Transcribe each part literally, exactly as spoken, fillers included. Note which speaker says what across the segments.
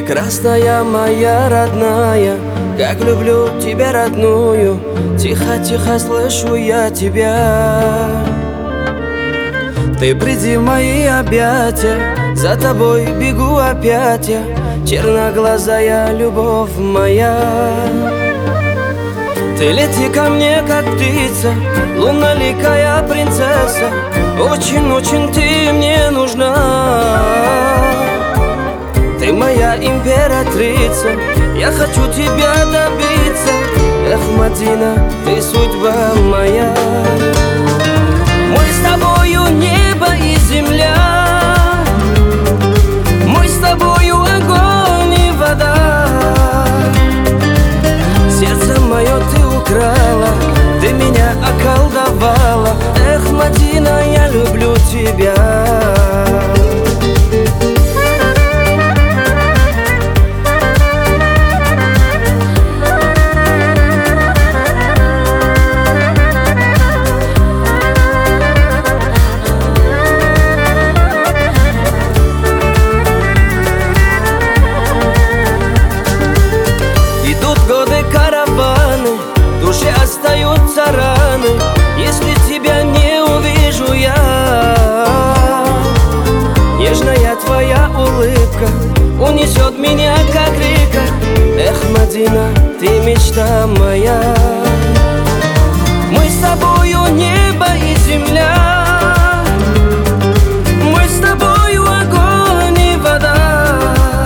Speaker 1: Прекрасная моя родная, как люблю тебя родную. Тихо-тихо слышу я тебя. Ты приди в мои объятия, за тобой бегу опять я, черноглазая любовь моя. Ты лети ко мне, как птица, лунноликая принцесса. Очень-очень ты мне нужна. Ты моя императрица, я хочу тебя добиться. Эх, Мадина, ты судьба моя. Мы с тобою небо и земля, мы с тобою огонь и вода. Сердце мое ты украла, ты меня околдовала. Эх, Мадина, я люблю тебя. Караваны, в душе остаются раны, если тебя не увижу я. Нежная твоя улыбка унесет меня, как река. Эх, Мадина, ты мечта моя. Мы с тобою небо и земля, мы с тобою огонь и вода.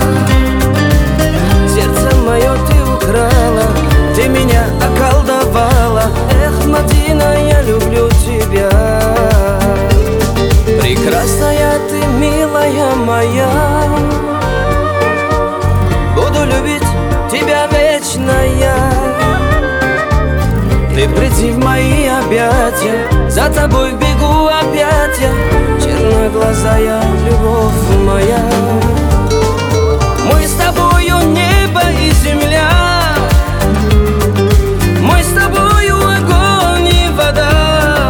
Speaker 1: Сердце мое ты украла, ты меня околдовала. Эх, Мадина, я люблю тебя. Прекрасная ты, милая моя, буду любить тебя вечно я. Ты приди в мои объятия, за тобой бегу опять я, черноглазая любовь моя. Мы с тобою небо и земля, мы с тобою огонь и вода.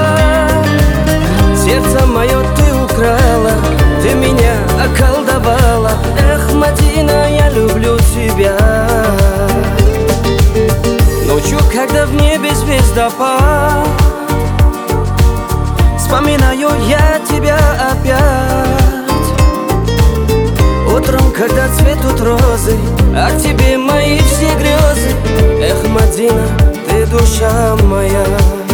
Speaker 1: Сердце мое ты украла, ты меня околдовала. Эх, Мадина, я люблю тебя. Ночью, когда в небе звездопад, вспоминаю я тебя опять. Утром, когда цветут розы, а к тебе мои все грезы. Эх, Мадина, ты душа моя.